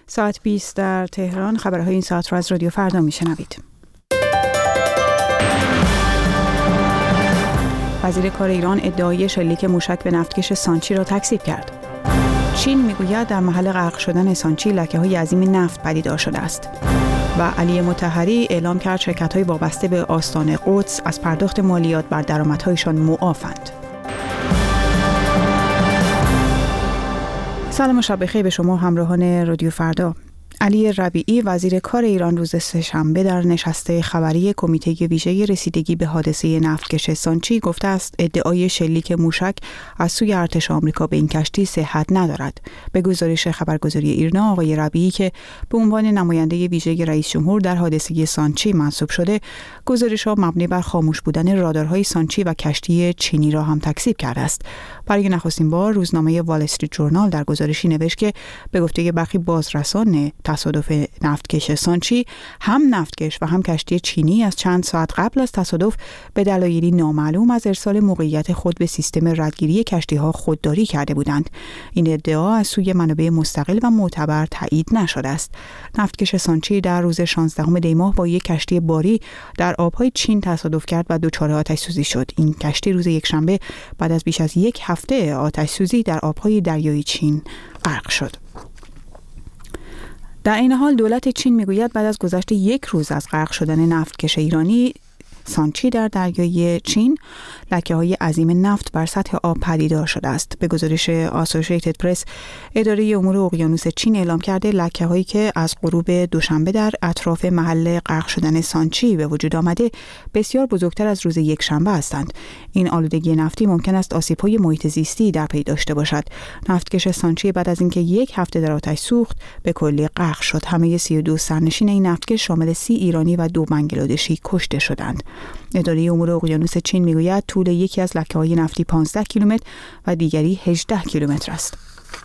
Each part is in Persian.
ساعت 20 در تهران. خبرهای این ساعت را از رادیو فردا میشنوید. وزیر کار ایران ادعای شلیک موشک به نفتکش سانچی را تکذیب کرد. چین میگوید در محل غرق شدن سانچی لکه‌های عظیم نفت پدیدار شده است. و علی مطهری اعلام کرد شرکت‌های وابسته به آستان قدس از پرداخت مالیات بر درآمدهایشان معافند. سلام و شب بخیر به شما همراهان رادیو فردا. علی ربیعی وزیر کار ایران روز سه‌شنبه در نشست خبری کمیته ویژه رسیدگی به حادثه نفتکش سانچی گفته است ادعای شلیک موشک از سوی ارتش آمریکا به این کشتی صحت ندارد. به گزارش خبرگزاری ایرنا آقای ربیعی که به عنوان نماینده ویژه رئیس جمهور در حادثه سانچی منصوب شده، گزارش‌ها مبنی بر خاموش بودن رادارهای سانچی و کشتی چینی را هم تکذیب کرده است. برای نخستین بار روزنامه وال استریت جورنال در گزارشی نوشت که به گفته برخی بازرسان تصادف نفتکش سانچی، هم نفتکش و هم کشتی چینی از چند ساعت قبل از تصادف به دلایلی نامعلوم از ارسال موقعیت خود به سیستم ردگیری کشتی‌ها خودداری کرده بودند. این ادعا از سوی منابع مستقل و معتبر تایید نشده است. نفتکش سانچی در روز 16 دی ماه با یک کشتی باری در آب‌های چین تصادف کرد و دچار آتش‌سوزی شد. این کشتی روز یکشنبه بعد از بیش از یک هفته آتش‌سوزی در آب‌های دریای چین غرق شد. در این حال دولت چین میگوید بعد از گذشت یک روز از غرق شدن نفتکش ایرانی سانچی در دریای چین لکه‌های عظیم نفت بر سطح آب پدیدار شده است. به گزارش آسوشییتد پرس، اداره امور اقیانوس چین اعلام کرده لکه‌هایی که از غروب دوشنبه در اطراف محل غرق شدن سانچی به وجود آمده بسیار بزرگتر از روز یکشنبه هستند. این آلودگی نفتی ممکن است آسیب‌های محیط زیستی در پی داشته باشد. نفتکش سانچی بعد از اینکه یک هفته در آتش سوخت به کلی غرق شد. همه 32 سرنشین این نفتکش شامل 30 ایرانی و 2 بنگلادشی کشته شدند. اداره امور اقیانوس چین میگوید طول یکی از لکه‌های نفتی 15 کیلومتر و دیگری 18 کیلومتر است.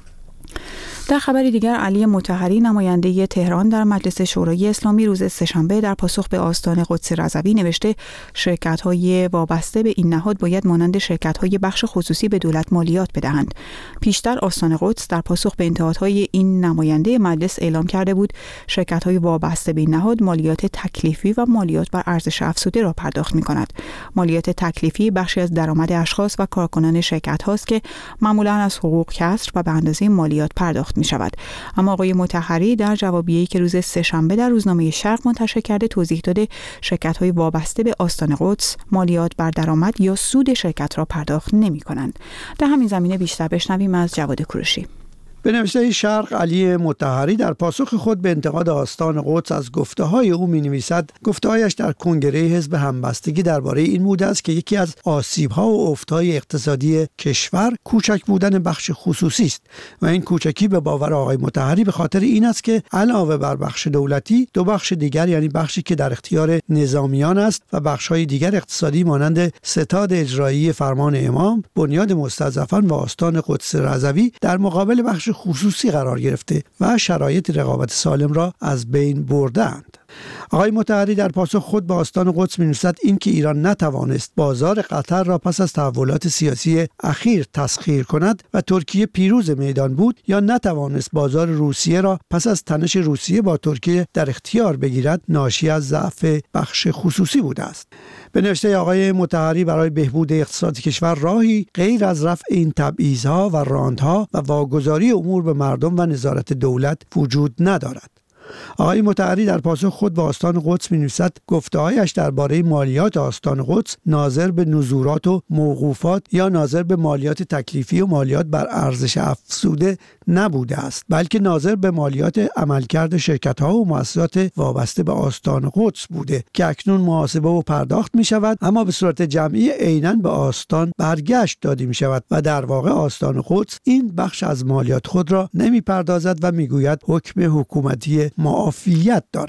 در خبری دیگر، علی مطهری نماینده تهران در مجلس شورای اسلامی روز سه‌شنبه در پاسخ به آستان قدس رضوی نوشته شرکت‌های وابسته به این نهاد باید مانند شرکت‌های بخش خصوصی به دولت مالیات بدهند. پیشتر آستان قدس در پاسخ به انتقادهای این نماینده مجلس اعلام کرده بود شرکت‌های وابسته به این نهاد مالیات تکلیفی و مالیات بر ارزش افزوده را پرداخت می‌کند. مالیات تکلیفی بخشی از درآمد اشخاص و کارکنان شرکت‌هاست که معمولاً از حقوق کسر و به اندازه مالیات پرداخت می شود. اما آقای مطهری در جوابیه‌ای که روز سه‌شنبه در روزنامه شرق منتشر کرده توضیح داده شرکت‌های وابسته به آستان قدس مالیات بر درآمد یا سود شرکت را پرداخت نمی‌کنند. در همین زمینه بیشتر بشنویم از جواد کوروشی. به نوشته شرق، علی مطهری در پاسخ خود به انتقاد آستان قدس از گفته‌های او می‌نویسد گفته‌هایش در کنگره حزب همبستگی درباره این بوده است که یکی از آسیب‌ها و افت‌های اقتصادی کشور کوچک بودن بخش خصوصی است و این کوچکی به باور آقای مطهری به خاطر این است که علاوه بر بخش دولتی 2 بخش دیگر، یعنی بخشی که در اختیار نظامیان است و بخش‌های دیگر اقتصادی مانند ستاد اجرایی فرمان امام، بنیاد مستضعفان و آستان قدس رضوی در مقابل بخش خصوصی قرار گرفته و شرایط رقابت سالم را از بین بردند. آقای مطهری در پاسخ خود به آستان قدس می‌نویسد این که ایران نتوانست بازار قطر را پس از تحولات سیاسی اخیر تسخیر کند و ترکیه پیروز میدان بود، یا نتوانست بازار روسیه را پس از تنش روسیه با ترکیه در اختیار بگیرد، ناشی از ضعف بخش خصوصی بوده است. به نوشته آقای مطهری برای بهبود اقتصاد کشور راهی غیر از رفع این تبعیض‌ها و راندها و واگذاری امور به مردم و نظارت دولت وجود ندارد. آقای مطهری در پاسخ خود به آستان قدس می‌نویسد گفته‌هایش درباره مالیات آستان قدس ناظر به نزورات و موقوفات یا ناظر به مالیات تکلیفی و مالیات بر ارزش افزوده نبوده است، بلکه ناظر به مالیات عملکرد شرکت‌ها و مؤسسات وابسته به آستان قدس بوده که اکنون محاسبه و پرداخت می‌شود، اما به صورت جمعی عیناً به آستان برگشت داده می‌شود و در واقع آستان قدس این بخش از مالیات خود را نمی‌پردازد و می‌گوید حکم حکومتی معافیت دارد.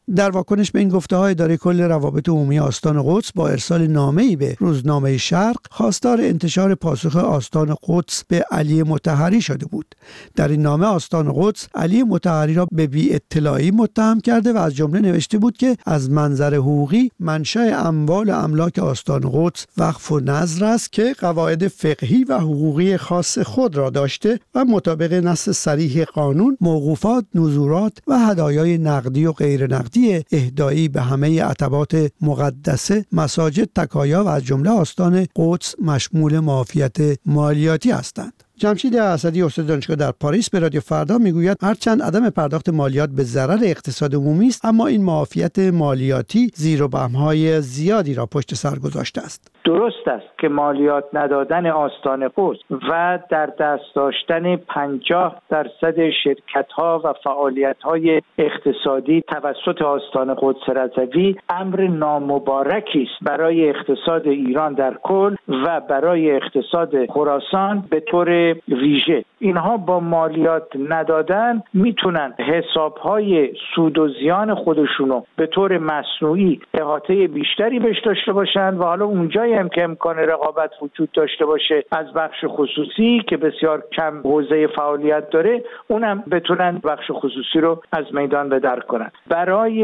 در واکنش به این گفته‌های اداره کل روابط عمومی آستان قدس با ارسال نامه‌ای به روزنامه شرق خواستار انتشار پاسخ آستان قدس به علی مطهری شده بود. در این نامه آستان قدس علی مطهری را به بی‌اطلاعی متهم کرده و از جمله نوشته بود که از منظر حقوقی منشأ اموال و املاک آستان قدس وقف و نذر است که قواعد فقهی و حقوقی خاص خود را داشته و مطابق نص صریح قانون موقوفات، نذورات و هدایای نقدی و غیر نقدی اهدایی به همه عتبات مقدسه، مساجد، تکایا و از جمله آستان قدس مشمول معافیت مالیاتی هستند. جمشید اسدی استاد دانشگاه در پاریس به رادیو فردا میگوید هرچند عدم پرداخت مالیات به ضرر اقتصاد عمومی است، اما این معافیت مالیاتی زیر و بم‌های زیادی را پشت سر گذاشته است. درست است که مالیات ندادن آستان قدس و در دست داشتن 50% شرکت‌ها و فعالیت‌های اقتصادی توسط آستان قدس رضوی امر نامبارکی است برای اقتصاد ایران در کل و برای اقتصاد خراسان به طور ویژه. اینها با مالیات ندادن میتونن حساب‌های سود و زیان خودشونو به طور مصنوعی احاطه بیشتری بهش داشته باشن و حالا اونجایی هم که امکان رقابت وجود داشته باشه از بخش خصوصی که بسیار کم حوزه فعالیت داره، اونم بتونن بخش خصوصی رو از میدان به در کنن. برای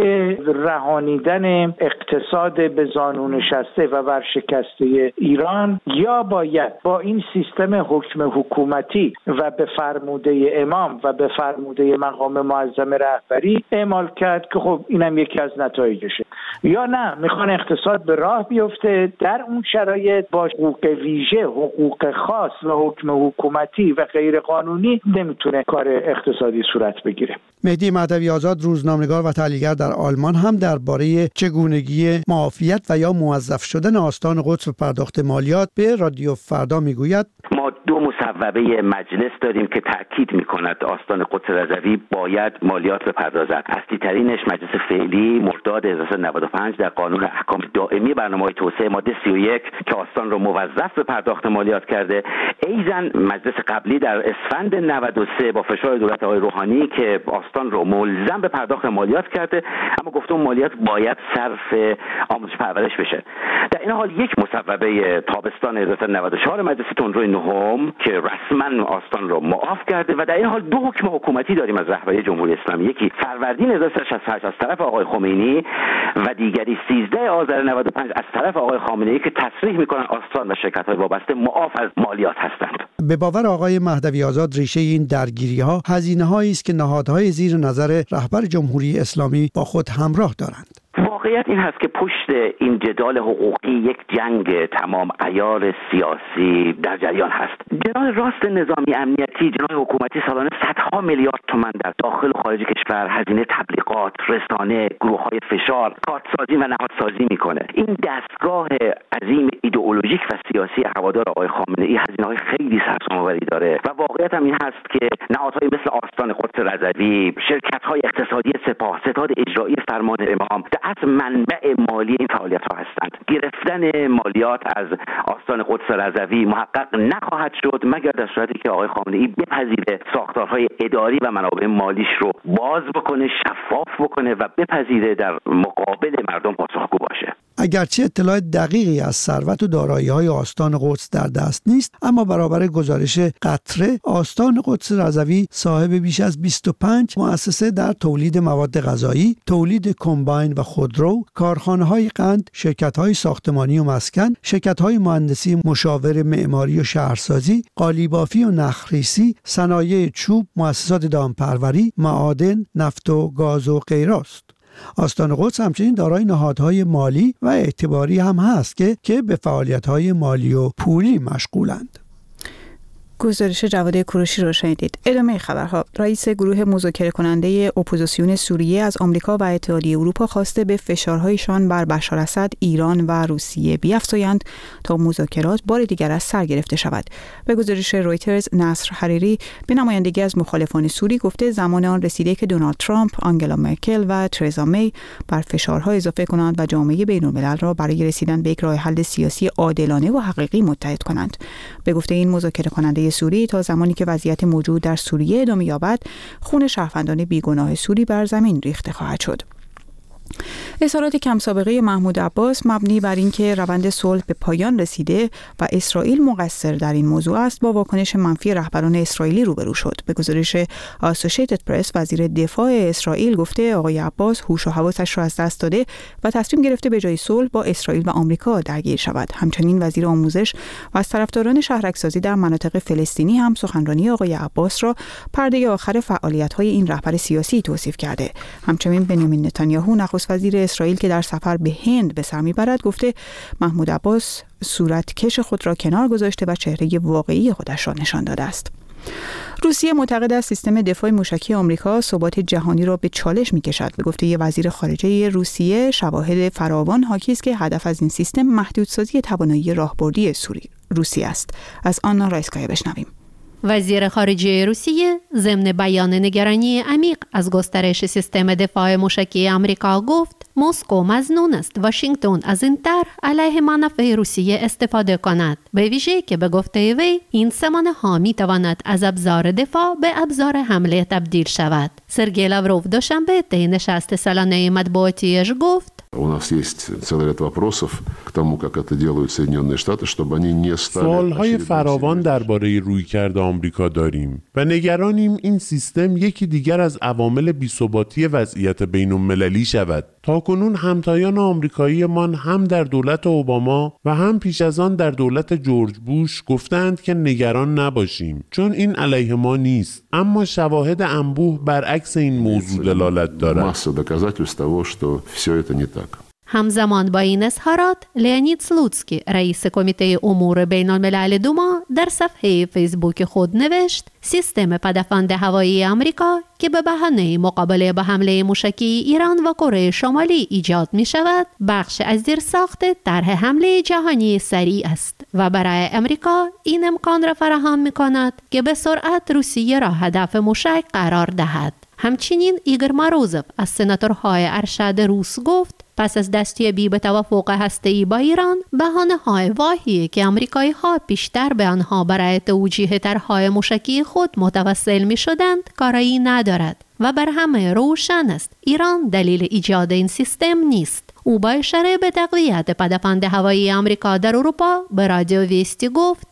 رهانیدن اقتصاد به زانو نشسته و ورشکسته ایران یا باید با این سیستم حکم حکومتی و به فرموده امام و به فرموده مقام معظم رهبری اعمال کرد که خب اینم یکی از نتایجشه، یا نه میخوان اقتصاد به راه بیفته. در اون شرایط با حقوق ویژه، حقوق خاص و حکم حکومتی و غیر قانونی نمیتونه کار اقتصادی صورت بگیره. مهدی مهدوی آزاد روزنامه‌نگار و تحلیلگر در آلمان هم درباره چگونگی معافیت و یا موظف شدن آستان قدس و پرداخت مالیات به رادیو فردا میگوید ما دو مصوبه مجلس داریم که تاکید می‌کند آستان قدس رضوی باید مالیات بپردازد. اصلی ترینش مجلس فعلی مرداد 1395 در قانون احکام دائمی برنامه‌های توسعه ماده 31 که آستان را موظف به پرداخت مالیات کرده. ایزن مجلس قبلی در اسفند 93 با فشار دولت آقای روحانی که آستان را ملزم به پرداخت مالیات کرده، اما گفته اون مالیات باید صرف آموزش پرورش بشه. در این حال یک مصوبه تابستان 1994 مجلس تندروی نهم که رسما آستان را معاف کرده و در این حال دو حکم حکومتی داریم از رهبری جمهوری اسلامی، یکی فروردین 1368 از طرف آقای خمینی و دیگری 13 آذر 95 از طرف آقای خامنه‌ای که تصریح میکنن آستان و شرکت‌های وابسته معاف از مالیات هستند. به باور آقای مهدوی آزاد ریشه این درگیری‌ها هزینه‌هایی است که نهادهای زیر نظر رهبر جمهوری اسلامی با خود همراه دارند. واقعیت این هست که پشت این جدال حقوقی یک جنگ تمام عیار سیاسی در جریان هست. جناح راست نظامی امنیتی، جناح حکومتی سالانه صدها میلیارد تومان در داخل و خارج کشور هزینه تبلیغات، رسانه، گروه‌های فشار، کارتسازی و نهادسازی میکنه. این دستگاه عظیم ایدئولوژیک و سیاسی هوادار آقای خامنه‌ای هزینه‌های خیلی سرسام‌آوری داره و واقعیت هم این هست که نهادهای مثل آستان قدس رضوی، شرکت‌های اقتصادی سپاه، ستاد اجرایی فرمان امام از منبع مالی این فعالیت‌ها هستند. گرفتن مالیات از آستان قدس رضوی محقق نخواهد شد مگر در صورتی که آقای خامنه‌ای بپذیره ساختارهای اداری و منابع مالیش رو باز بکنه، شفاف بکنه و بپذیره در مقابل مردم پاسخگو باشه. اگرچه اطلاع دقیقی از ثروت و دارایی‌های آستان قدس در دست نیست، اما برابر گزارش قطره آستان قدس رضوی صاحب بیش از 25 مؤسسه در تولید مواد غذایی، تولید کمباین و خودرو، کارخانه‌های قند، شرکت‌های ساختمانی و مسکن، شرکت‌های مهندسی مشاور معماری و شهرسازی، قالیبافی و نخریسی، صنایع چوب، مؤسسات دامپروری، معادن، نفت و گاز و غیره است. آستان قدس همچنین دارای نهادهای مالی و اعتباری هم هست که به فعالیت‌های مالی و پولی مشغولند. گزارش جواد کوروشی رو شنیدید. ادامه خبرها. رئیس گروه مذاکره کننده اپوزیسیون سوریه از آمریکا و اتحادیه اروپا خواسته به فشارهایشان بر بشار اسد، ایران و روسیه بیفزایند تا مذاکرات بار دیگر از سر گرفته شود. به گزارش رویترز، نصر حریری به نمایندگی از مخالفان سوری گفته زمان آن رسیده که دونالد ترامپ، آنگلا مرکل و ترزا می بر فشارها اضافه کنند و جامعه بین‌الملل را برای رسیدن به یک راه حل سیاسی عادلانه و حقیقی متحد کنند. به گفته این مذاکره کننده سوری، تا زمانی که وضعیت موجود در سوریه ادامه یابد، خون شهروندان بیگناه سوری بر زمین ریخته خواهد شد. اظهارات کم سابقه محمود عباس مبنی بر اینکه روند صلح به پایان رسیده و اسرائیل مقصر در این موضوع است با واکنش منفی رهبران اسرائیلی روبرو شد. به گزارش آسوشیتد پرس، وزیر دفاع اسرائیل گفته آقای عباس هوش و حواسش را از دست داده و تصمیم گرفته به جای صلح با اسرائیل و آمریکا درگیر شود. همچنین وزیر آموزش و از طرفداران شهرک‌سازی در مناطق فلسطینی هم سخنرانی آقای عباس را پرده آخر فعالیت‌های این رهبر سیاسی توصیف کرده. همچنین بنیامین نتانیاهو نخست وزیر اسرائیل که در سفر به هند به سر میبرد گفته محمود عباس صورتکش خود را کنار گذاشته و چهره واقعی خودش را نشان داده است. روسیه معتقد است سیستم دفاع موشکی آمریکا ثبات جهانی را به چالش می‌کشد. به گفته وزیر خارجه روسیه، شواهد فراوان حاکی است که هدف از این سیستم محدودسازی توانایی راهبردی روسیه است. از آنا رایسکایا بشنویم. وزیر خارجه روسیه ضمن بیان نگرانی عمیق از گسترش سیستم دفاع موشکی آمریکا گفت مسکو مظنون است واشنگتن از این طرح علیه منافع روسیه استفاده کند، به ویژه که به گفته وی این سامانه‌ها می‌تواند از ابزار دفاع به ابزار حمله تبدیل شود. سرگئی لاوروف دوشنبه طی نشست سالانه مطبوعاتیش گفت У нас есть целый ряд вопросов к тому, как это делают Соединенные Штаты, чтобы они не стали... سوالهای فراوان درباره رویکرد آمریکا داریم و نگرانیم این سیستم یکی دیگر از عوامل بی‌ثباتی وضعیت بین‌المللی شود. تاکنون همتایان آمریکاییمان هم در دولت اوباما و هم پیش از آن در دولت جورج بوش گفتند که نگران نباشیم چون این علیه ما نیست، اما شواهد انبوه برعکس این موضوع دلالت دارد. همزمان با این اظهارات، لیونید سلوتسکی رئیس کمیته امور بین الملل دوما در صفحه فیسبوک خود نوشت سیستم پدافند هوایی آمریکا که به بهانه مقابله با حمله موشکی ایران و کره شمالی ایجاد می شود، بخش از زیرساخت طرح حمله جهانی سریع است و برای آمریکا این امکان را فراهم می کند که به سرعت روسیه را هدف موشک قرار دهد. همچنین ایگور ماروزوف از سناتورهای ارشد روس گفت پس از دستیابی به توافق هسته‌ای با ایران، بهانه‌های واهی که آمریکایی‌ها پیشتر به آنها برای توجیه طرح‌های موشکی خود متوسل می‌شدند، کاری ندارد و بر همه روشن است ایران دلیل ایجاد این سیستم نیست. او با اشاره به تقویت پدافند هوایی آمریکا در اروپا به رادیو ویستی گفت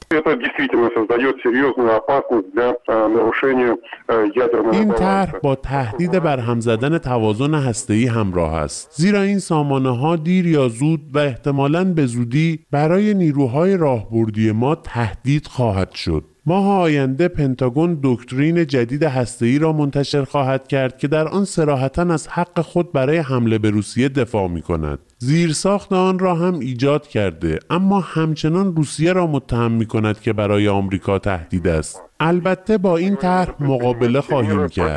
این طرح با تهدید برهم زدن توازن هسته‌ای همراه است، زیرا این سامانه‌ها دیر یا زود و احتمالاً به زودی برای نیروهای راهبردی ما تهدید خواهد شد. ماه آینده پنتاگون دکترین جدید هسته‌ای را منتشر خواهد کرد که در آن صراحتاً از حق خود برای حمله به روسیه دفاع می‌کند. زیرساخت آن را هم ایجاد کرده، اما همچنان روسیه را متهم می‌کند که برای آمریکا تهدید است. البته با این طرح مقابله خواهیم کرد.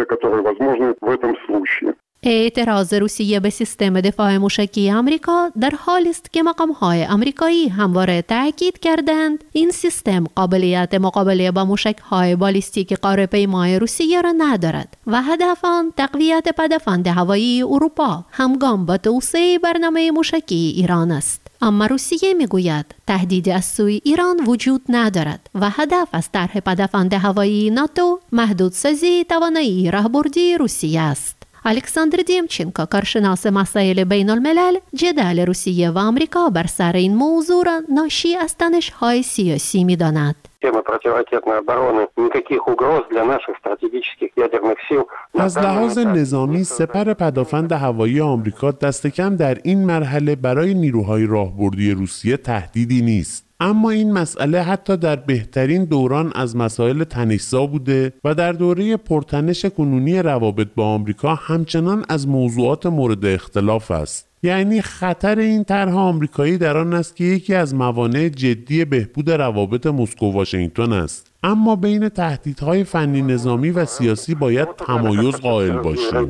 اعتراض روسیه به سیستم دفاع موشکی آمریکا در حالی است که مقام‌های آمریکایی همواره تاکید کردند این سیستم قابلیت مقابله با موشک‌های بالیستیک قاره‌پیمای روسیه را ندارد و هدف آن تقویت پدافند هوایی اروپا همگام با توسعه برنامه موشکی ایران است. اما روسیه میگوید تهدید از سوی ایران وجود ندارد و هدف از طرح پدافند هوایی ناتو محدودسازی توانایی راهبردی روسیه است. الکساندر دیمچنکو، کارشناس مسائل بین الملل، جدال روسیه و آمریکا بر سر این موضوع را ناشی از تنش‌های سیاسی می‌داند. از لحاظ نظامی سپر پدافند هوایی آمریکا دست کم در این مرحله برای نیروهای راهبردی روسیه تهدیدی نیست. اما این مسئله حتی در بهترین دوران از مسائل تنش‌زا بوده و در دوره پرتنش کنونی روابط با آمریکا همچنان از موضوعات مورد اختلاف است. یعنی خطر این طرح آمریکایی در آن است که یکی از موانع جدی بهبود روابط مسکو واشنگتن است. اما بین تهدیدهای فنی نظامی و سیاسی باید تمایز قائل باشیم.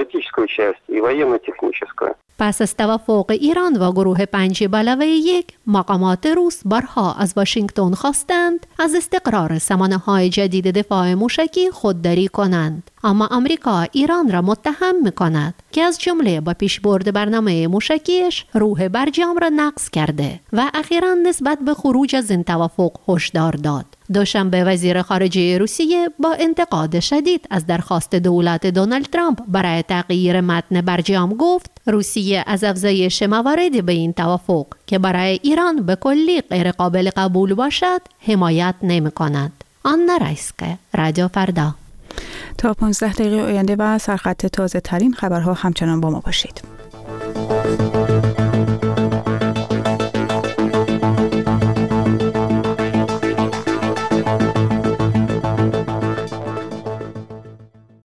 پس از توافق ایران و گروه 5+1، مقامات روس بارها از واشنگتن خواستند از استقرار سامانه‌های جدید دفاع موشکی خودداری کنند. اما آمریکا ایران را متهم می‌کند که از جمله با پیشبرد برنامه موشکیش روح برجام را نقض کرده و اخیراً نسبت به خروج از این توافق هشدار داد. دوشنبه وزیر خارجه روسیه با انتقاد شدید از درخواست دولت دونالد ترامپ برای تغییر متن برجام گفت روسیه از افزایش مواردی به این توافق که برای ایران به کلی غیر قابل قبول باشد حمایت نمی کند. آنا رایسکه، رادیو فردا. تا 15 دقیقه آینده و سرخط تازه ترین خبرها همچنان با ما باشید.